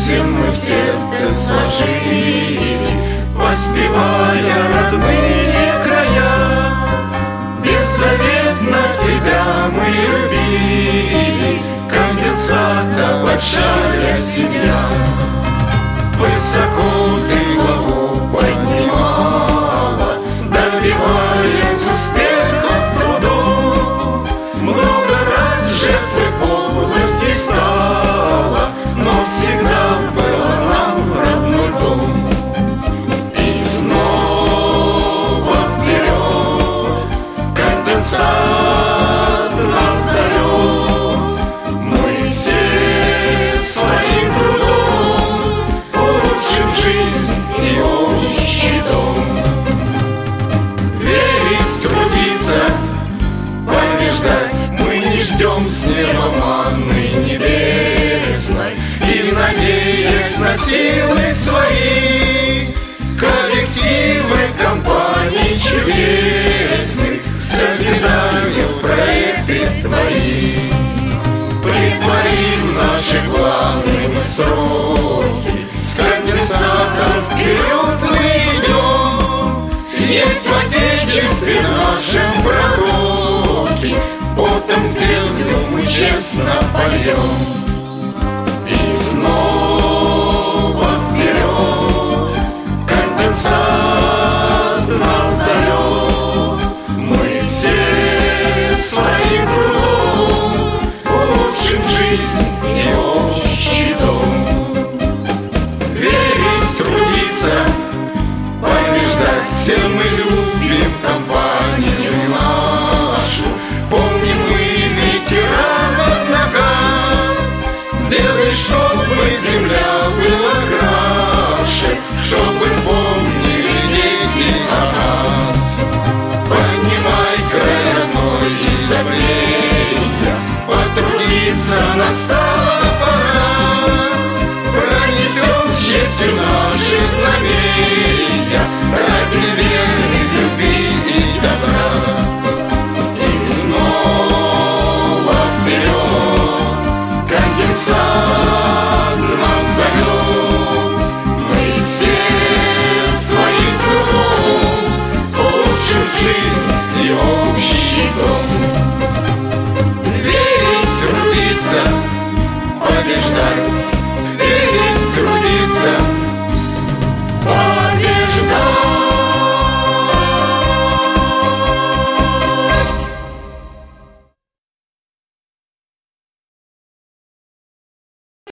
песен мы в сердце сложили, воспевая родные края. Беззаветно себя мы любили, конденсата большая семья. Высоко ты главу поднимала, добиваясь успехов трудом. Много раз жертвой подлости стала, но всегда была нам родной дом. И снова вперед, конденсат нас зовет. Мы все своим трудом улучшим жизнь и общий дом. Верить, трудиться, побеждать мы не ждем с неба манны небесной. И, надеясь на силы свои, коллективы компаний чудесных, созидаем проекты твои. Притворим наши планы мы сроки, с конденсатом вперед мы идем. Есть в Отечестве нашем пророки, потом землю мы честно польем. И снова вперед, конденсат